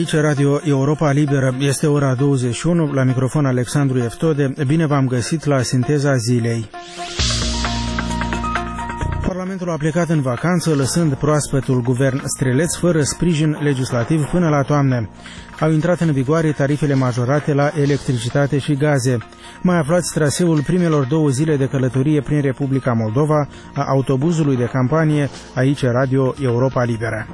Aici Radio Europa Liberă, este ora 21, la microfon Alexandru Eftode. Bine v-am găsit la Sinteza Zilei. Parlamentul a plecat în vacanță, lăsând proaspătul guvern streleț fără sprijin legislativ până la toamnă. Au intrat în vigoare tarifele majorate la electricitate și gaze. Mai aflați traseul primelor 2 zile de călătorie prin Republica Moldova a autobuzului de campanie Aici Radio Europa Liberă.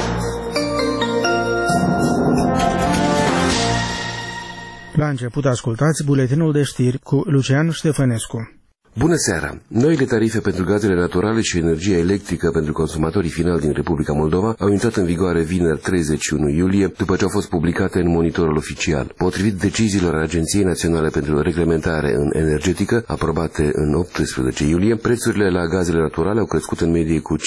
La început ascultați buletinul de știri cu Lucian Ștefănescu. Bună seara! Noile tarife pentru gazele naturale și energia electrică pentru consumatorii finali din Republica Moldova au intrat în vigoare vineri 31 iulie, după ce au fost publicate în monitorul oficial. Potrivit deciziilor Agenției Naționale pentru Reglementare în Energetică, aprobate în 18 iulie, prețurile la gazele naturale au crescut în medie cu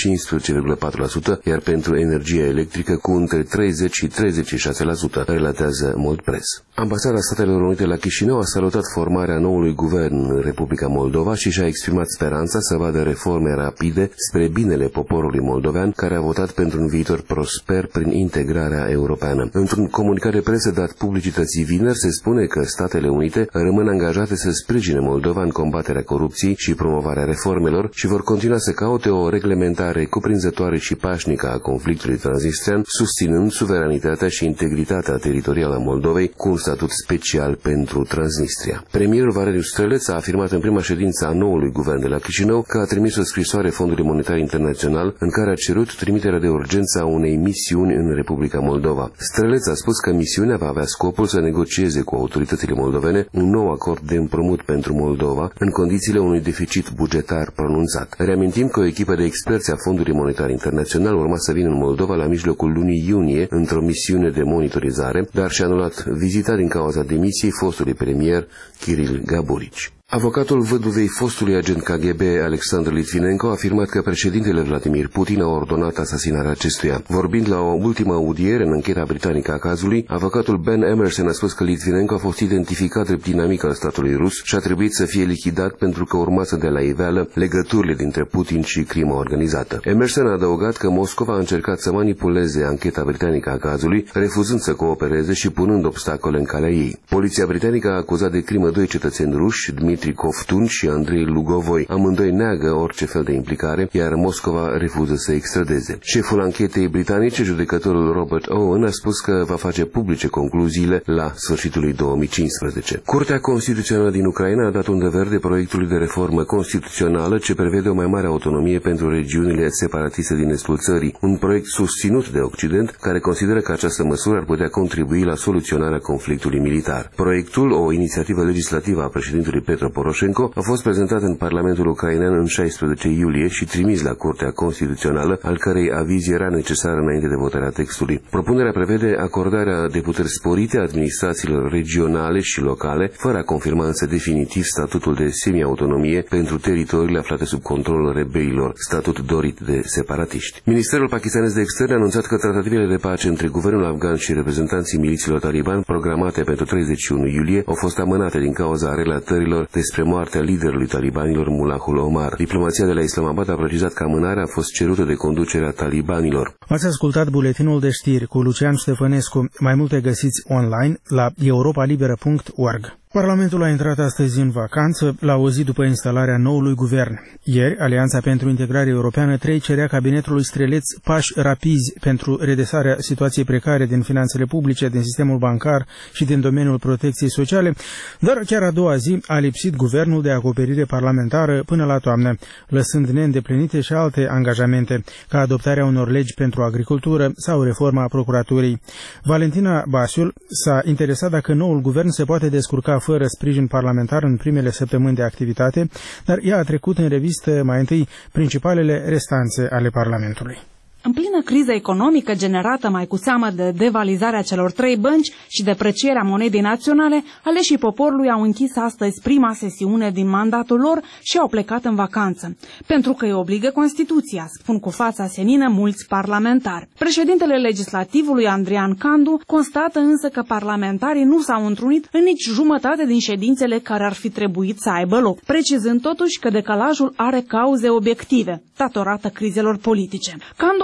15,4%, iar pentru energia electrică cu între 30 și 36%, relatează Moldpress. Ambasada Statelor Unite la Chișinău a salutat formarea noului guvern în Republica Moldova și și-a exprimat speranța să vadă reforme rapide spre binele poporului moldovean, care a votat pentru un viitor prosper prin integrarea europeană. Într-un comunicat de presă dat publicității vineri, se spune că Statele Unite rămân angajate să sprijine Moldova în combaterea corupției și promovarea reformelor și vor continua să caute o reglementare cuprinzătoare și pașnică a conflictului transnistrian, susținând suveranitatea și integritatea teritorială a Moldovei cu un statut special pentru Transnistria. Premierul Valeriu Streleț a afirmat în prima ședință a noului guvern de la Chișinău că a trimis o scrisoare Fondului Monetar Internațional în care a cerut trimiterea de urgență a unei misiuni în Republica Moldova. Streleț a spus că misiunea va avea scopul să negocieze cu autoritățile moldovene un nou acord de împrumut pentru Moldova în condițiile unui deficit bugetar pronunțat. Reamintim că o echipă de experți a Fondului Monetar Internațional urma să vină în Moldova la mijlocul lunii iunie într-o misiune de monitorizare, dar și-a anulat vizita din cauza demisiei fostului premier Kiril Gaburici. Avocatul văduvei fostului agent KGB Alexandru Litvinenko a afirmat că președintele Vladimir Putin a ordonat asasinarea acestuia. Vorbind la o ultimă audiere în ancheta britanică a cazului, avocatul Ben Emerson a spus că Litvinenko a fost identificat drept inamic al statului rus și a trebuit să fie lichidat pentru că urma să dea la iveală legăturile dintre Putin și crima organizată. Emerson a adăugat că Moscova a încercat să manipuleze ancheta britanică a cazului, refuzând să coopereze și punând obstacole în calea ei. Poliția britanică a acuzat de crimă 2 cetățeni ruși, Dmitri Kovtun și Andrei Lugovoi. Amândoi neagă orice fel de implicare, iar Moscova refuză să extradeze. Șeful anchetei britanice, judecătorul Robert Owen, a spus că va face publice concluziile la sfârșitul lui 2015. Curtea Constituțională din Ucraina a dat undă verde proiectului de reformă constituțională ce prevede o mai mare autonomie pentru regiunile separatiste din estul țării, un proiect susținut de Occident, care consideră că această măsură ar putea contribui la soluționarea conflictului militar. Proiectul, o inițiativă legislativă a președintelui Petro Poroșenko, a fost prezentat în Parlamentul ucrainean în 16 iulie și trimis la Curtea Constituțională, al cărei aviz era necesar înainte de votarea textului. Propunerea prevede acordarea de puteri sporite administrațiilor regionale și locale, fără a confirma însă definitiv statutul de semi-autonomie pentru teritoriile aflate sub controlul rebelilor, statut dorit de separatiști. Ministerul pakistanez de externe a anunțat că tratativele de pace între guvernul afgan și reprezentanții milițiilor taliban, programate pentru 31 iulie, au fost amânate din cauza relatărilor despre moartea liderului talibanilor Mullahul Omar. Diplomația de la Islamabad a precizat că amânarea a fost cerută de conducerea talibanilor. Ați ascultat buletinul de știri cu Lucian Ștefănescu. Mai multe găsiți online la europalibera.org. Parlamentul a intrat astăzi în vacanță, la o zi după instalarea noului guvern. Ieri, Alianța pentru Integrare Europeană 3 cerea cabinetului Streleț pași rapizi pentru redresarea situației precare din finanțele publice, din sistemul bancar și din domeniul protecției sociale, dar chiar a doua zi a lipsit guvernul de acoperire parlamentară până la toamnă, lăsând neîndeplinite și alte angajamente, ca adoptarea unor legi pentru agricultură sau reforma procuraturii. Valentina Basiul s-a interesat dacă noul guvern se poate descurca fără sprijin parlamentar în primele săptămâni de activitate, dar ea a trecut în revistă mai întâi principalele restanțe ale Parlamentului. În plină criză economică generată mai cu seamă de devalizarea celor 3 bănci și deprecierea monedei naționale, aleșii poporului au închis astăzi prima sesiune din mandatul lor și au plecat în vacanță. Pentru că îi obligă Constituția, spun cu fața senină mulți parlamentari. Președintele legislativului, Andrian Candu, constată însă că parlamentarii nu s-au întrunit în nici jumătate din ședințele care ar fi trebuit să aibă loc, precizând totuși că decalajul are cauze obiective, datorată crizelor politice. Candu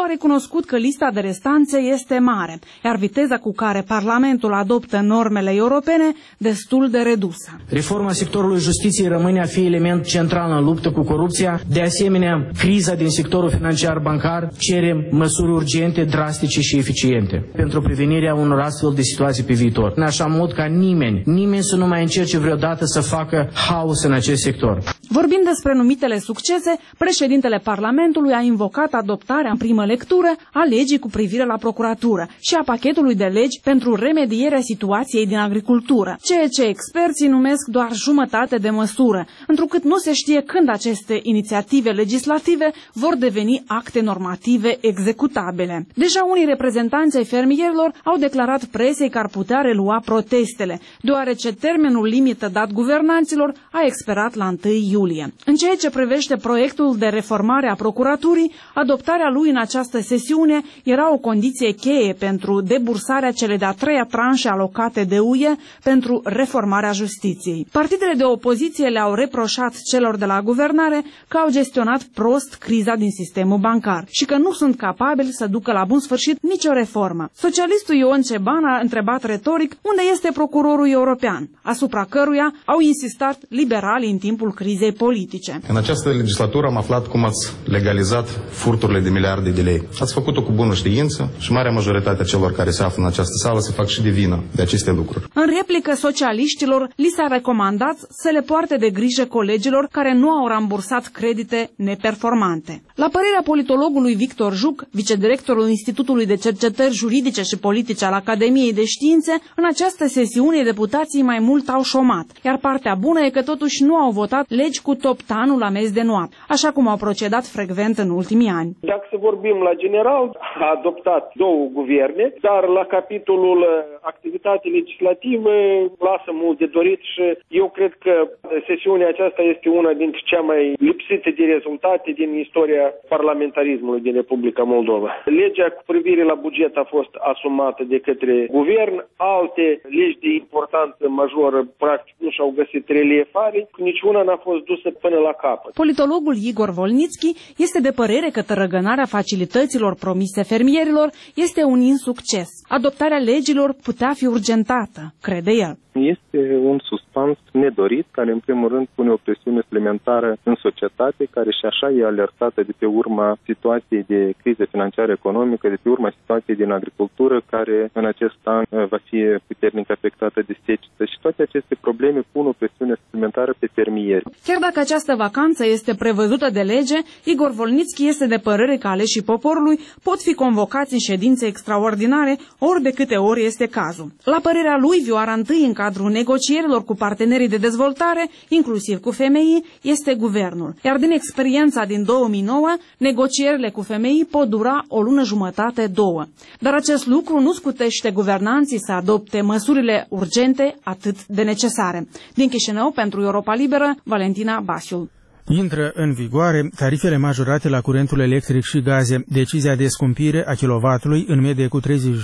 recunoscut că lista de restanțe este mare, iar viteza cu care Parlamentul adoptă normele europene destul de redusă. Reforma sectorului justiției rămâne a fi element central în luptă cu corupția. De asemenea, criza din sectorul financiar bancar cere măsuri urgente, drastice și eficiente pentru prevenirea unor astfel de situații pe viitor. În așa mod ca nimeni să nu mai încerce vreodată să facă haos în acest sector. Vorbind despre numitele succese, președintele Parlamentului a invocat adoptarea în primă lectură a legii cu privire la procuratură și a pachetului de legi pentru remedierea situației din agricultură, ceea ce experții numesc doar jumătate de măsură, întrucât nu se știe când aceste inițiative legislative vor deveni acte normative executabile. Deja unii reprezentanți ai fermierilor au declarat presei că ar putea relua protestele, deoarece termenul limită dat guvernanților a expirat la 1 iulie. În ceea ce privește proiectul de reformare a procuraturii, adoptarea lui în această sesiune era o condiție cheie pentru debursarea cele de-a treia tranșe alocate de UE pentru reformarea justiției. Partidele de opoziție le-au reproșat celor de la guvernare că au gestionat prost criza din sistemul bancar și că nu sunt capabili să ducă la bun sfârșit nicio reformă. Socialistul Ion Ceban a întrebat retoric unde este procurorul european, asupra căruia au insistat liberalii în timpul crizei politice. În această legislatură am aflat cum ați legalizat furturile de miliarde de lei. Ați făcut-o cu bună știință și marea majoritate a celor care se află în această sală se fac și de vină de aceste lucruri. În replică socialiștilor, li s-a recomandat să le poarte de grijă colegilor care nu au rambursat credite neperformante. La părerea politologului Victor Juc, vicedirectorul Institutului de Cercetări Juridice și Politice al Academiei de Științe, în această sesiune deputații mai mult au șomat, iar partea bună e că totuși nu au votat legi cu toptanul la miez de noapte, așa cum au procedat frecvent în ultimii ani. Dacă să vorbim la general, a adoptat două guverne, dar la capitolul activitate legislativă lasă mult de dorit și eu cred că sesiunea aceasta este una dintre cea mai lipsite de rezultate din istoria parlamentarismului din Republica Moldova. Legea cu privire la buget a fost asumată de către guvern, alte legi de importanță majoră practic nu și-au găsit reliefare, niciuna n-a fost dusă până la capăt. Politologul Igor Volnitski este de părere că tărăgânarea facilităților promise fermierilor este un insucces. Adoptarea legilor putea fi urgentată, crede el. Este un suspans nedorit care în primul rând pune o presiune suplimentară în societate care și așa e alertată de pe urma situației de criză financiară economică, de pe urma situației din agricultură care în acest an va fi puternic afectată de secetă și toate aceste probleme pun o presiune suplimentară pe fermieri. Chiar dacă această vacanță este prevăzută de lege, Igor Volnitski este de părere că aleșii poporului pot fi convocați în ședințe extraordinare ori de câte ori este cazul. La părerea lui, vioara întâi în cadrul negocierilor cu partenerii de dezvoltare, inclusiv cu FMI, este guvernul. Iar din experiența din 2009, negocierile cu FMI pot dura o lună jumătate, două. Dar acest lucru nu scutește guvernanții să adopte măsurile urgente atât de necesare. Din Chișinău, pentru Europa Liberă, Valentina Basiul. Intră în vigoare tarifele majorate la curentul electric și gaze. Decizia de scumpire a kilovatului în medie cu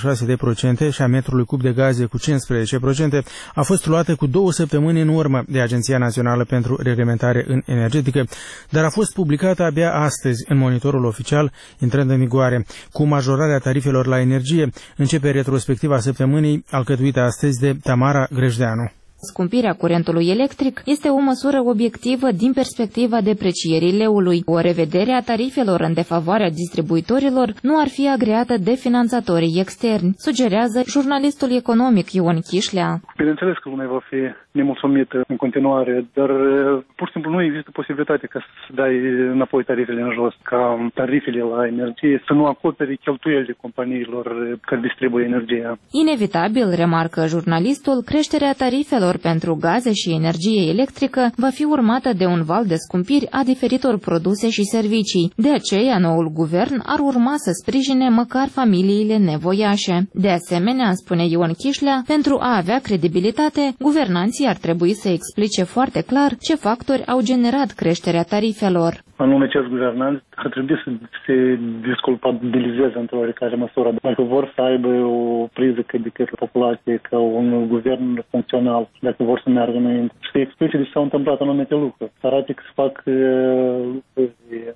36% și a metrului cub de gaze cu 15% a fost luată cu 2 săptămâni în urmă de Agenția Națională pentru Reglementare în Energetică, dar a fost publicată abia astăzi în monitorul oficial, intrând în vigoare. Cu majorarea tarifelor la energie, începe retrospectiva săptămânii alcătuită astăzi de Tamara Grejdeanu. Scumpirea curentului electric este o măsură obiectivă din perspectiva deprecierii leului. O revedere a tarifelor în defavoarea distribuitorilor nu ar fi agreată de finanțatorii externi, sugerează jurnalistul economic Ion Chișlea. Bineînțeles că lumea va fi nemulțumită în continuare, dar pur și simplu nu există posibilitate ca să dai înapoi tarifele în jos, ca tarifele la energie să nu acopere cheltuielile companiilor care distribuie energia. Inevitabil, remarcă jurnalistul, creșterea tarifelor pentru gaze și energie electrică va fi urmată de un val de scumpiri a diferitor produse și servicii. De aceea, noul guvern ar urma să sprijine măcar familiile nevoiașe. De asemenea, spune Ion Chișlea, pentru a avea credibilitate, guvernanții ar trebui să explice foarte clar ce factori au generat creșterea tarifelor. Anume, acest guvernanți ar trebui să se desculpabilizeze într-o oarecare măsură. Dacă vor să aibă o priză de către populație ca un guvern funcțional, dacă vor să meargă înainte, să explice de ce s-au întâmplat anumite lucruri. Să arate că se fac lucruri concrete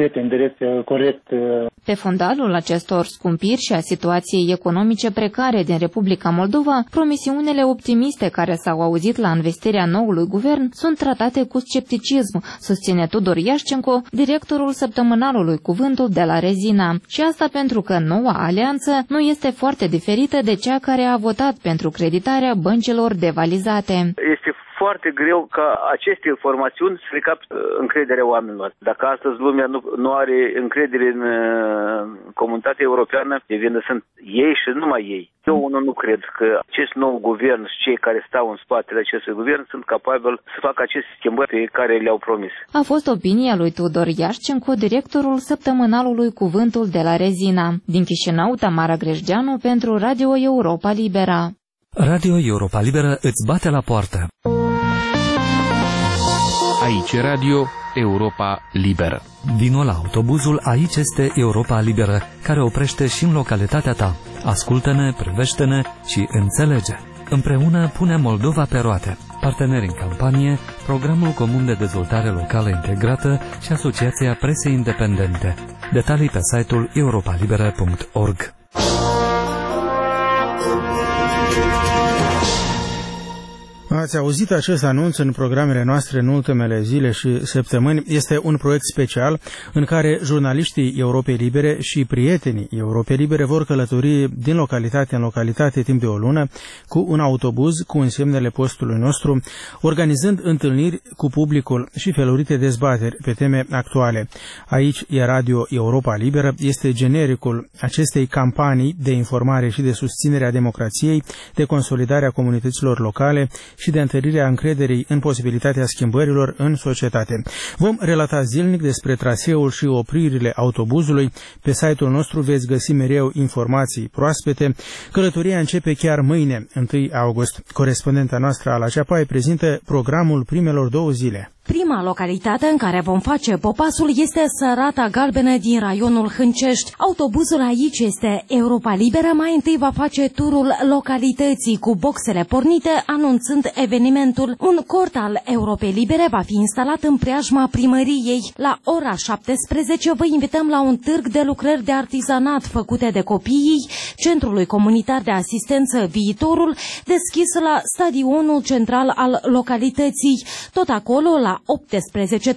concrete, în direcția corectă. Pe fundalul acestor scumpiri și a situației economice precare din Republica Moldova, promisiunile optimiste care s-au auzit la investirea noului guvern sunt tratate cu scepticism, susține Tudor Iașcenco, directorul săptămânalului Cuvântul de la Rezina. Și asta pentru că noua alianță nu este foarte diferită de cea care a votat pentru creditarea băncilor devalizate. Este foarte greu ca aceste informațiuni să recapte încrederea oamenilor. Dacă astăzi lumea nu are încredere în comunitatea europeană, de vină sunt ei și numai ei. Eu nu cred că acest nou guvern și cei care stau în spatele acestui guvern sunt capabili să facă aceste schimbări pe care le-au promis. A fost opinia lui Tudor Iașcenco, directorul săptămânalului Cuvântul de la Rezina. Din Chișinău, Tamara Grejdeanu pentru Radio Europa Libera. Radio Europa Liberă îți bate la poartă. Aici Radio Europa Liberă. Vino la autobuzul Aici este Europa Liberă, care oprește și în localitatea ta. Ascultă-ne, privește-ne și înțelege. Împreună punem Moldova pe roate. Parteneri în campanie, Programul Comun de Dezvoltare Locală Integrată și Asociația Presei Independente. Detalii pe site-ul europalibera.org. Ați auzit acest anunț în programele noastre în ultimele zile și săptămâni. Este un proiect special în care jurnaliștii Europei Libere și prietenii Europei Libere vor călători din localitate în localitate timp de o lună cu un autobuz cu însemnele postului nostru, organizând întâlniri cu publicul și felurite dezbateri pe teme actuale. Aici e Radio Europa Liberă, este genericul acestei campanii de informare și de susținere a democrației, de consolidare a comunităților locale și de întărirea încrederii în posibilitatea schimbărilor în societate. Vom relata zilnic despre traseul și opririle autobuzului. Pe site-ul nostru veți găsi mereu informații proaspete. Călătoria începe chiar mâine, 1 august. Corespondenta noastră Ala Ceapai prezintă programul primelor 2 zile. Prima localitate în care vom face popasul este Sărata Galbenă din raionul Hâncești. Autobuzul aici este Europa Liberă. Mai întâi va face turul localității cu boxele pornite, anunțând evenimentul. Un cort al Europei Libere va fi instalat în preajma primăriei. La ora 17 vă invităm la un târg de lucrări de artizanat făcute de copiii Centrului Comunitar de Asistență Viitorul, deschis la stadionul central al localității. Tot acolo, la 18:30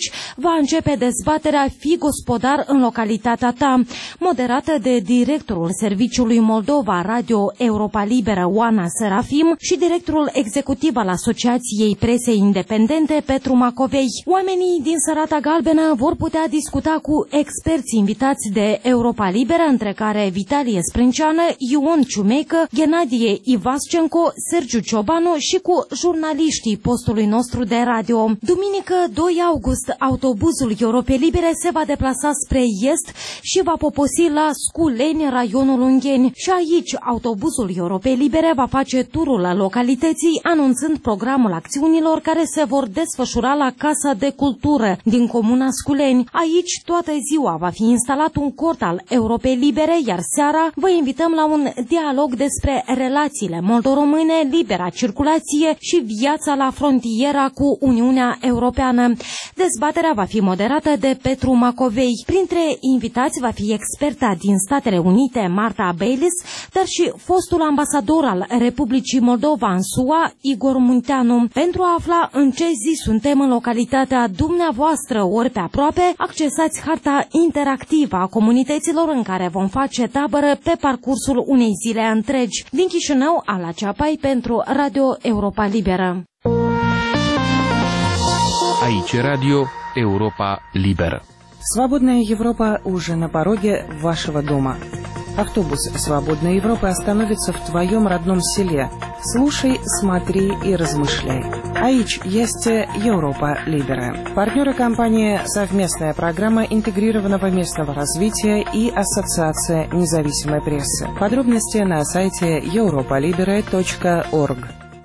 va începe dezbaterea Fii gospodar în localitatea ta, moderată de directorul Serviciului Moldova Radio Europa Liberă, Oana Serafim, și directorul executiv al Asociației Presei Independente, Petru Macovei. Oamenii din Sărata Galbenă vor putea discuta cu experți invitați de Europa Liberă, între care Vitalie Sprânceană, Ion Ciumecă, Ghenadie Ivascenco, Sergiu Ciobanu și cu jurnaliștii postului nostru de radio. Duminică 2 august, autobuzul Europei Libere se va deplasa spre est și va poposi la Sculeni, raionul Ungheni. Și aici, autobuzul Europei Libere va face turul la localității, anunțând programul acțiunilor care se vor desfășura la Casa de Cultură din comuna Sculeni. Aici, toată ziua va fi instalat un cort al Europei Libere, iar seara vă invităm la un dialog despre relațiile moldo-române, libera circulație și viața la frontiera cu Uniunea Europeană. Dezbaterea va fi moderată de Petru Macovei. Printre invitați va fi experta din Statele Unite, Marta Baylis, dar și fostul ambasador al Republicii Moldova în SUA, Igor Munteanu. Pentru a afla în ce zi suntem în localitatea dumneavoastră ori pe aproape, accesați harta interactivă a comunităților în care vom face tabără pe parcursul unei zile întregi. Din Chișinău, Ala Ceapai pentru Radio Europa Liberă. Aici Radio Europa Liberă. Свободная Европа уже на пороге вашего дома. Автобус «Свободной Европы» остановится в твоем родном селе. Слушай, смотри и размышляй. Aici este Europa Liberă. Партнеры компании «Совместная программа интегрированного местного развития» и Ассоциация независимой прессы. Подробности на сайте europalibera.org.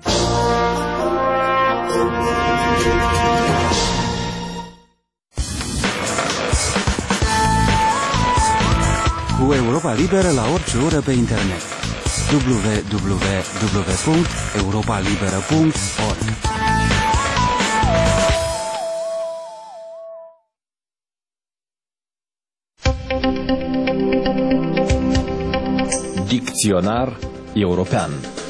Cu Europa Liberă la orice oră pe internet. www.europalibera.org Dicționar european.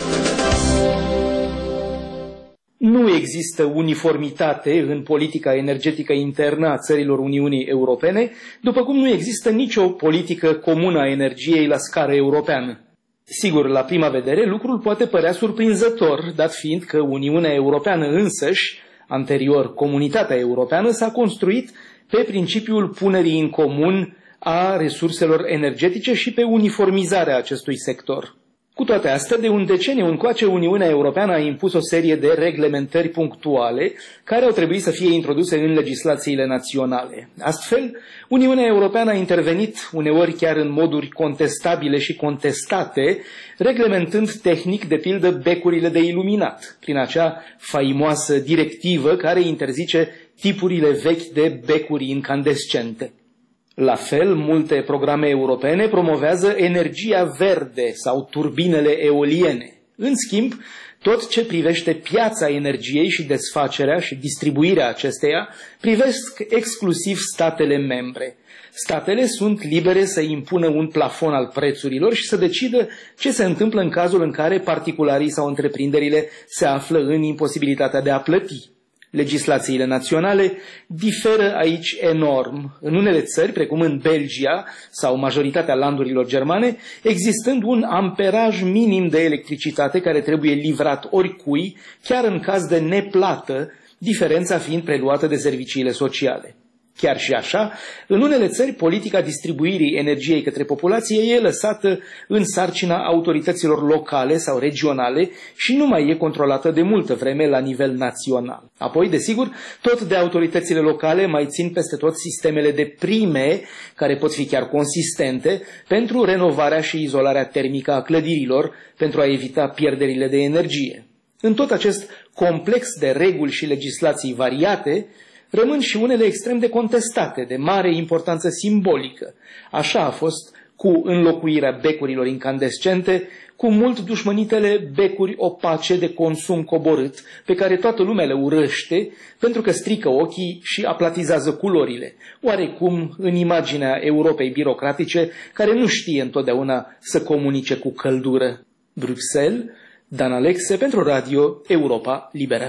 Nu există uniformitate în politica energetică internă a țărilor Uniunii Europene, după cum nu există nicio politică comună a energiei la scară europeană. Sigur, la prima vedere, lucrul poate părea surprinzător, dat fiind că Uniunea Europeană însăși, anterior Comunitatea Europeană, s-a construit pe principiul punerii în comun a resurselor energetice și pe uniformizarea acestui sector. Cu toate astea, de un deceniu încoace, Uniunea Europeană a impus o serie de reglementări punctuale care au trebuit să fie introduse în legislațiile naționale. Astfel, Uniunea Europeană a intervenit uneori chiar în moduri contestabile și contestate, reglementând tehnic, de pildă, becurile de iluminat, prin acea faimoasă directivă care interzice tipurile vechi de becuri incandescente. La fel, multe programe europene promovează energia verde sau turbinele eoliene. În schimb, tot ce privește piața energiei și desfacerea și distribuirea acesteia privesc exclusiv statele membre. Statele sunt libere să impună un plafon al prețurilor și să decidă ce se întâmplă în cazul în care particularii sau întreprinderile se află în imposibilitatea de a plăti. Legislațiile naționale diferă aici enorm. În unele țări, precum în Belgia sau majoritatea landurilor germane, existând un amperaj minim de electricitate care trebuie livrat oricui, chiar în caz de neplată, diferența fiind preluată de serviciile sociale. Chiar și așa, în unele țări, politica distribuirii energiei către populație e lăsată în sarcina autorităților locale sau regionale și nu mai e controlată de multă vreme la nivel național. Apoi, desigur, tot de autoritățile locale mai țin peste tot sistemele de prime, care pot fi chiar consistente, pentru renovarea și izolarea termică a clădirilor, pentru a evita pierderile de energie. În tot acest complex de reguli și legislații variate, rămân și unele extrem de contestate, de mare importanță simbolică. Așa a fost cu înlocuirea becurilor incandescente, cu mult dușmănitele becuri opace de consum coborât, pe care toată lumea le urăște, pentru că strică ochii și aplatizează culorile, oarecum în imaginea Europei birocratice, care nu știe întotdeauna să comunice cu căldură. Bruxelles, Dan Alexe pentru Radio Europa Liberă.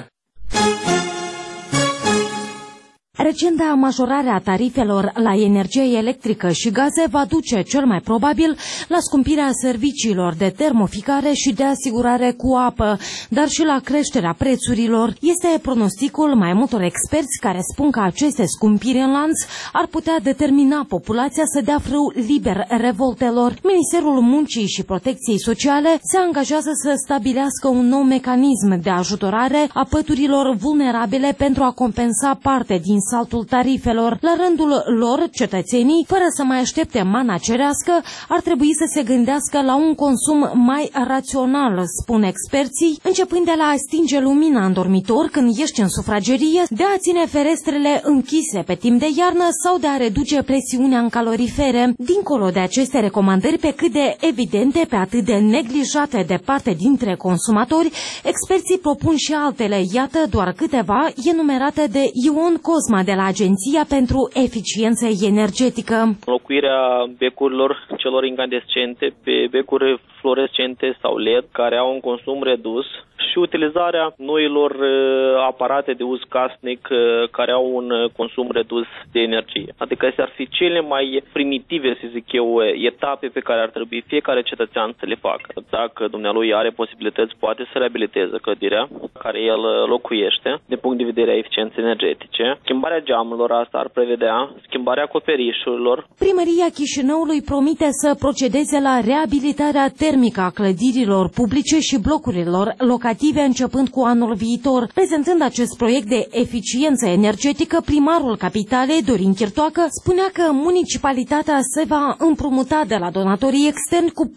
Recenta majorare a tarifelor la energie electrică și gaze va duce cel mai probabil la scumpirea serviciilor de termoficare și de asigurare cu apă, dar și la creșterea prețurilor. Este pronosticul mai multor experți care spun că aceste scumpiri în lanț ar putea determina populația să dea frâu liber revoltelor. Ministerul Muncii și Protecției Sociale se angajează să stabilească un nou mecanism de ajutorare a păturilor vulnerabile pentru a compensa parte din saltul tarifelor. La rândul lor, cetățenii, fără să mai aștepte mana cerească, ar trebui să se gândească la un consum mai rațional, spun experții, începând de la a stinge lumina în dormitor când ești în sufragerie, de a ține ferestrele închise pe timp de iarnă sau de a reduce presiunea în calorifere. Dincolo de aceste recomandări pe cât de evidente, pe atât de neglijate de parte dintre consumatori, experții propun și altele. Iată doar câteva enumerate de Ion Cosma de la Agenția pentru Eficiență Energetică. Înlocuirea becurilor celor incandescente pe becuri fluorescente sau LED care au un consum redus și utilizarea noilor aparate de uz casnic care au un consum redus de energie. Adică astea ar fi cele mai primitive, să zic eu, etape pe care ar trebui fiecare cetățean să le facă. Dacă dumnealui are posibilități, poate să reabiliteze clădirea care el locuiește, din punct de vedere a eficienței energetice. Schimbarea geamurilor, asta ar prevedea schimbarea acoperișurilor. Primăria Chișinăului promite să procedeze la reabilitarea termică a clădirilor publice și blocurilor locative începând cu anul viitor. Prezentând acest proiect de eficiență energetică, primarul capitalei, Dorin Chirtoacă, spunea că municipalitatea se va împrumuta de la donatorii externi cu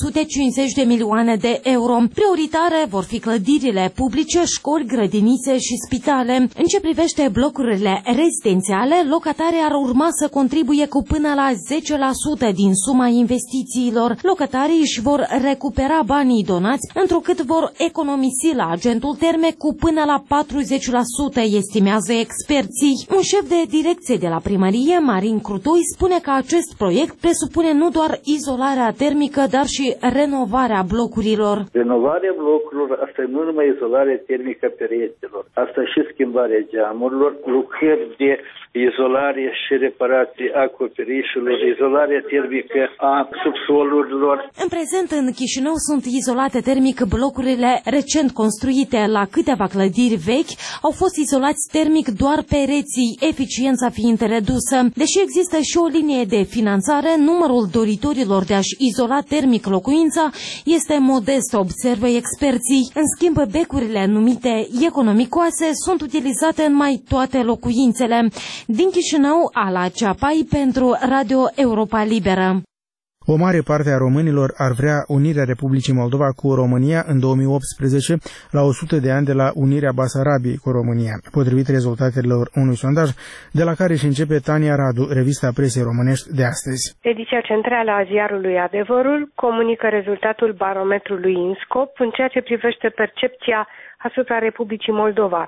450 de milioane de euro. Prioritare vor fi clădirile publice, școli, grădinițe și spitale. În ce privește blocurile rezidențiale, locatarii ar urma să contribuie cu până la 10% din suma investițiilor. Locatarii își vor recupera banii donați, întrucât vor economisi economisi la agentul terme cu până la 40%, estimează experții. Un șef de direcție de la primărie, Marin Crutoi, spune că acest proiect presupune nu doar izolarea termică, dar și renovarea blocurilor. Renovarea blocurilor, asta nu numai izolarea termică a pereților, asta și schimbarea geamurilor, lucrări de izolare și reparație a acoperișurilor, izolarea termică a subsolurilor. În prezent, în Chișinău sunt izolate termic blocurile recent construite. La câteva clădiri vechi au fost izolați termic doar pereții, eficiența fiind redusă. Deși există și o linie de finanțare, numărul doritorilor de a-și izola termic locuința este modest, observă experții. În schimb, becurile numite economicoase sunt utilizate în mai toate locuințele. Din Chișinău, Ala Ceapai pentru Radio Europa Liberă. O mare parte a românilor ar vrea unirea Republicii Moldova cu România în 2018, la 100 de ani de la unirea Basarabiei cu România, potrivit rezultatelor unui sondaj de la care își începe Tania Radu, revista presei românești de astăzi. Ediția centrală a ziarului Adevărul comunică rezultatul barometrului INSCOP în ceea ce privește percepția asupra Republicii Moldova.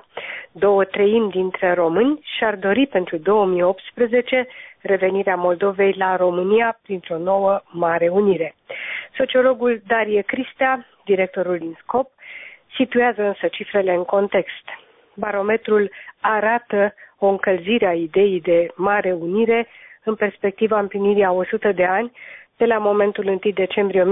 2/3 dintre români și-ar dori pentru 2018 revenirea Moldovei la România printr-o nouă mare unire. Sociologul Darie Cristea, directorul INSCOP, situează însă cifrele în context. Barometrul arată o încălzire a ideii de mare unire în perspectiva împlinirii a 100 de ani de la momentul 1 decembrie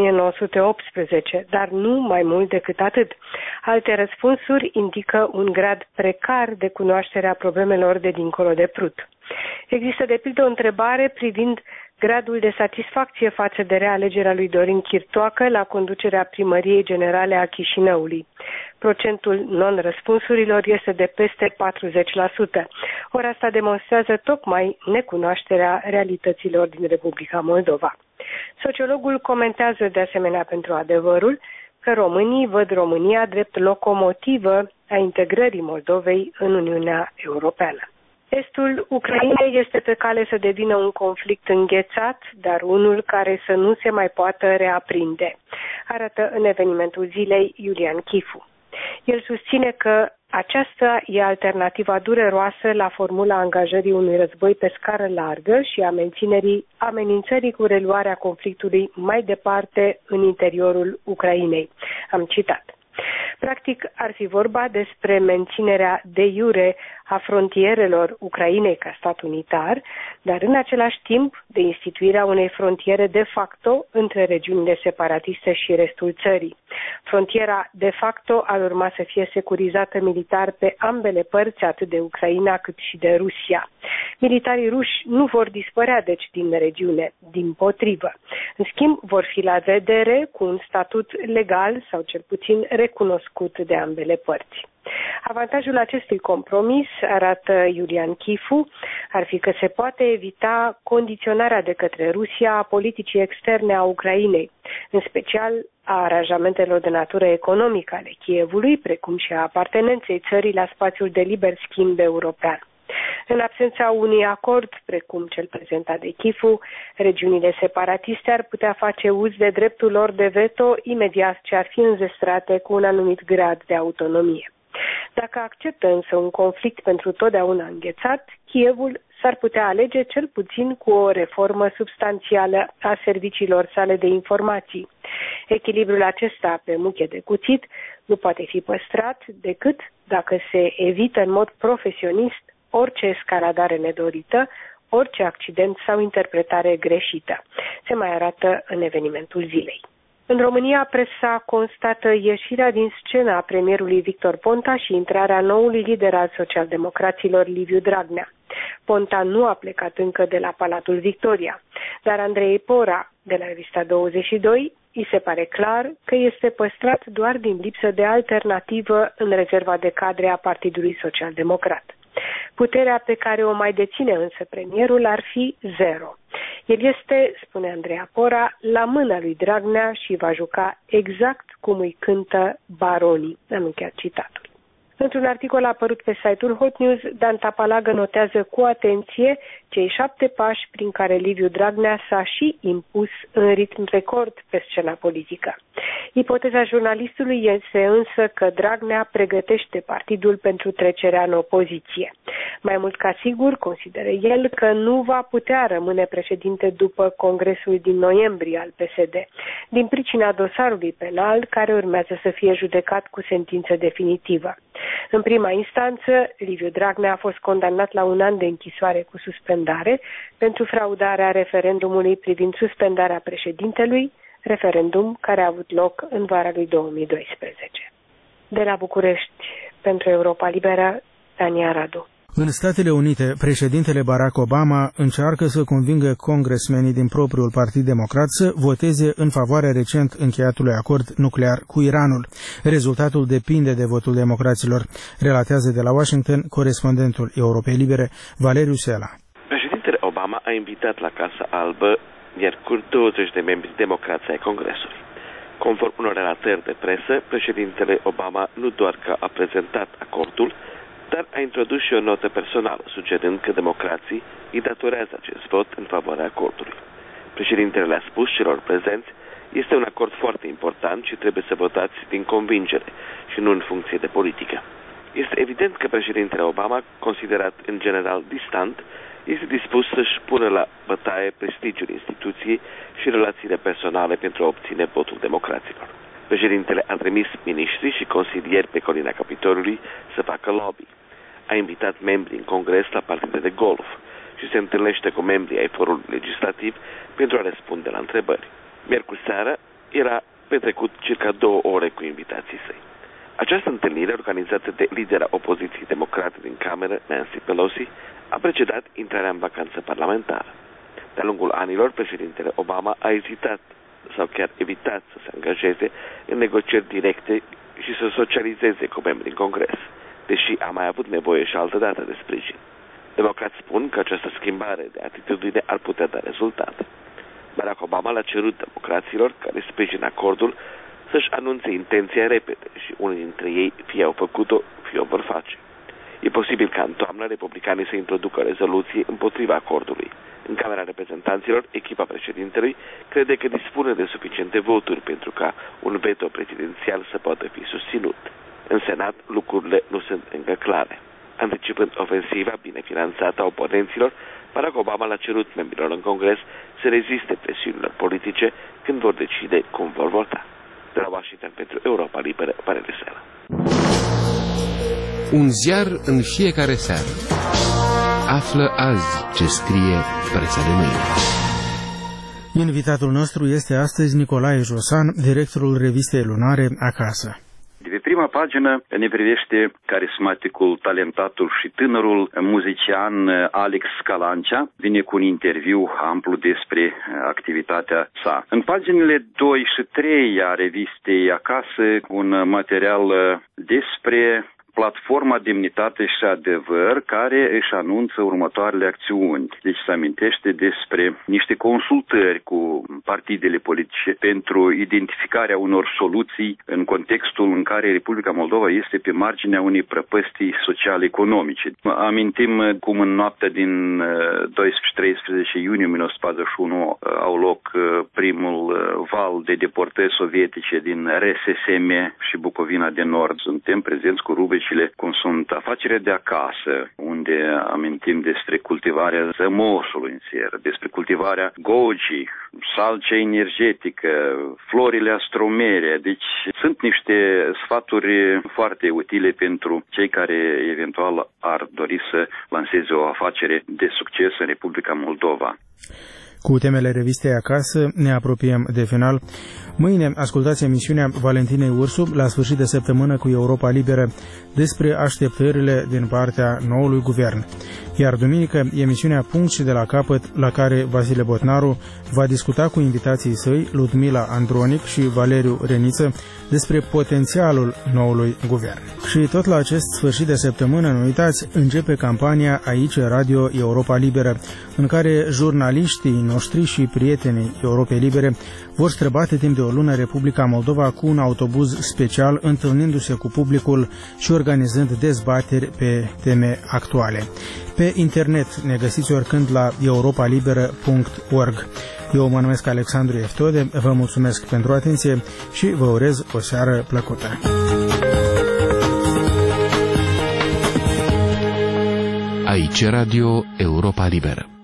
1918, dar nu mai mult decât atât. Alte răspunsuri indică un grad precar de cunoaștere a problemelor de dincolo de Prut. Există de pildă o întrebare privind gradul de satisfacție față de realegerea lui Dorin Chirtoacă la conducerea Primăriei Generale a Chișinăului. Procentul non-răspunsurilor este de peste 40%. Ori asta demonstrează tocmai necunoașterea realităților din Republica Moldova. Sociologul comentează de asemenea pentru Adevărul că românii văd România drept locomotivă a integrării Moldovei în Uniunea Europeană. Estul Ucrainei este pe cale să devină un conflict înghețat, dar unul care să nu se mai poată reaprinde, arată în evenimentul zilei Iulian Chifu. El susține că aceasta e alternativa dureroasă la formula angajării unui război pe scară largă și a amenințării cu reluarea conflictului mai departe în interiorul Ucrainei. Am citat. Practic, ar fi vorba despre menținerea de iure a frontierelor Ucrainei ca stat unitar, dar în același timp de instituirea unei frontiere de facto între regiunile separatiste și restul țării. Frontiera de facto ar urma să fie securizată militar pe ambele părți, atât de Ucraina cât și de Rusia. Militarii ruși nu vor dispărea deci din regiune, dimpotrivă. În schimb, vor fi la vedere cu un statut legal sau cel puțin recunoscut de ambele părți. Avantajul acestui compromis, arată Iulian Chifu, ar fi că se poate evita condiționarea de către Rusia a politicii externe a Ucrainei, în special a aranjamentelor de natură economică ale Kievului, precum și a apartenenței țării la spațiul de liber schimb european. În absența unui acord, precum cel prezentat de Chifu, regiunile separatiste ar putea face uz de dreptul lor de veto imediat ce ar fi înzestrate cu un anumit grad de autonomie. Dacă acceptă însă un conflict pentru totdeauna înghețat, Kievul s-ar putea alege cel puțin cu o reformă substanțială a serviciilor sale de informații. Echilibrul acesta pe muche de cuțit nu poate fi păstrat decât dacă se evită în mod profesionist orice escaladare nedorită, orice accident sau interpretare greșită. Se mai arată în evenimentul zilei. În România, presa constată ieșirea din scenă a premierului Victor Ponta și intrarea noului lider al socialdemocraților, Liviu Dragnea. Ponta nu a plecat încă de la Palatul Victoria, dar Andrei Pora, de la revista 22, îi se pare clar că este păstrat doar din lipsă de alternativă în rezerva de cadre a Partidului Social-Democrat. Puterea pe care o mai deține însă premierul ar fi zero. El este, spune Andreea Pora, la mâna lui Dragnea și va juca exact cum îi cântă baronii. Am încheiat citatul. Într-un articol apărut pe site-ul Hot News, Dan Tapalagă notează cu atenție cei 7 pași prin care Liviu Dragnea s-a și impus în ritm record pe scena politică. Ipoteza jurnalistului este însă că Dragnea pregătește partidul pentru trecerea în opoziție. Mai mult ca sigur, consideră el că nu va putea rămâne președinte după congresul din noiembrie al PSD, din pricina dosarului penal care urmează să fie judecat cu sentință definitivă. În prima instanță, Liviu Dragnea a fost condamnat la 1 an de închisoare cu suspendare pentru fraudarea referendumului privind suspendarea președintelui, referendum care a avut loc în vara lui 2012. De la București, pentru Europa Liberă, Tania Radu. În Statele Unite, președintele Barack Obama încearcă să convingă congresmenii din propriul Partid Democrat să voteze în favoarea recent încheiatului acord nuclear cu Iranul. Rezultatul depinde de votul democraților, relatează de la Washington corespondentul Europei Libere, Valeriu Sela. Președintele Obama a invitat la Casa Albă miercuri 20 de membri democrați ai Congresului. Conform unor relatări de presă, președintele Obama nu doar că a prezentat acordul, dar a introdus și o notă personală, sugerând că democrații îi datorează acest vot în favoarea acordului. Președintele le-a spus celor prezenți, este un acord foarte important și trebuie să votați din convingere și nu în funcție de politică. Este evident că președintele Obama, considerat în general distant, este dispus să-și pună la bătaie prestigiul instituției și relațiile personale pentru a obține votul democraților. Președintele a trimis miniștri și consilieri pe colina Capitolului să facă lobby. A invitat membri în Congres la partide de golf și se întâlnește cu membrii ai forului legislativ pentru a răspunde la întrebări. Miercuri seara era petrecut circa 2 ore cu invitații săi. Această întâlnire, organizată de lidera opoziției democrate din Cameră, Nancy Pelosi, a precedat intrarea în vacanță parlamentară. De-a lungul anilor, președintele Obama a ezitat sau chiar evitat să se angajeze în negocieri directe și să socializeze cu membrii în Congres, deși a mai avut nevoie și altă dată de sprijin. Democrați spun că această schimbare de atitudine ar putea da rezultate. Barack Obama l-a cerut democraților care sprijină acordul să-și anunțe intenția repede și unii dintre ei fie au făcut-o, fie o vor face. E posibil ca în toamnă republicanii să introducă o rezoluție împotriva acordului. În Camera Reprezentanților, echipa președintelui crede că dispune de suficiente voturi pentru ca un veto prezidențial să poată fi susținut. În Senat, lucrurile nu sunt încă clare. Anticipând ofensiva bine finanțată a oponenților, Barack Obama l-a cerut membrilor în Congres să reziste presiunilor politice când vor decide cum vor vota. De la Washington pentru Europa Liberă, Valeriu Sela. Un ziar în fiecare seară. Află azi ce scrie presa de mâine. Invitatul nostru este astăzi Nicolae Josan, directorul revistei lunare Acasă. De pe prima pagină ne privește carismaticul, talentatul și tânărul muzician Alex Scalancea. Vine cu un interviu amplu despre activitatea sa. În paginile 2 și 3 a revistei Acasă, un material despre platforma Demnitate și Adevăr, care își anunță următoarele acțiuni. Deci se amintește despre niște consultări cu partidele politice pentru identificarea unor soluții în contextul în care Republica Moldova este pe marginea unei prăpăstii social-economice. Amintim cum în noaptea din 12-13 iunie 1941 au loc primul val de deportări sovietice din RSSM și Bucovina de Nord. Suntem prezenți cu rubrici cum sunt afacerea de acasă, unde amintim despre cultivarea zămosului în seră, despre cultivarea gojii, salcea energetică, florile astromere. Deci sunt niște sfaturi foarte utile pentru cei care eventual ar dori să lanseze o afacere de succes în Republica Moldova. Cu temele revistei Acasă ne apropiem de final. Mâine ascultați emisiunea Valentinei Ursu la sfârșit de săptămână cu Europa Liberă despre așteptările din partea noului guvern. Iar duminică, emisiunea Punct și de la capăt, la care Vasile Botnaru va discuta cu invitații săi, Ludmila Andronic și Valeriu Reniță, despre potențialul noului guvern. Și tot la acest sfârșit de săptămână, nu uitați, începe campania Aici Radio Europa Liberă, în care jurnaliștii noștri și prietenii Europei Libere vor străbate timp de o lună Republica Moldova cu un autobuz special, întâlnindu-se cu publicul și organizând dezbateri pe teme actuale. Pe internet ne găsiți oricând la europalibera.org. Eu mă numesc Alexandru Eftode, vă mulțumesc pentru atenție și vă urez o seară plăcută. Aici Radio Europa Liberă.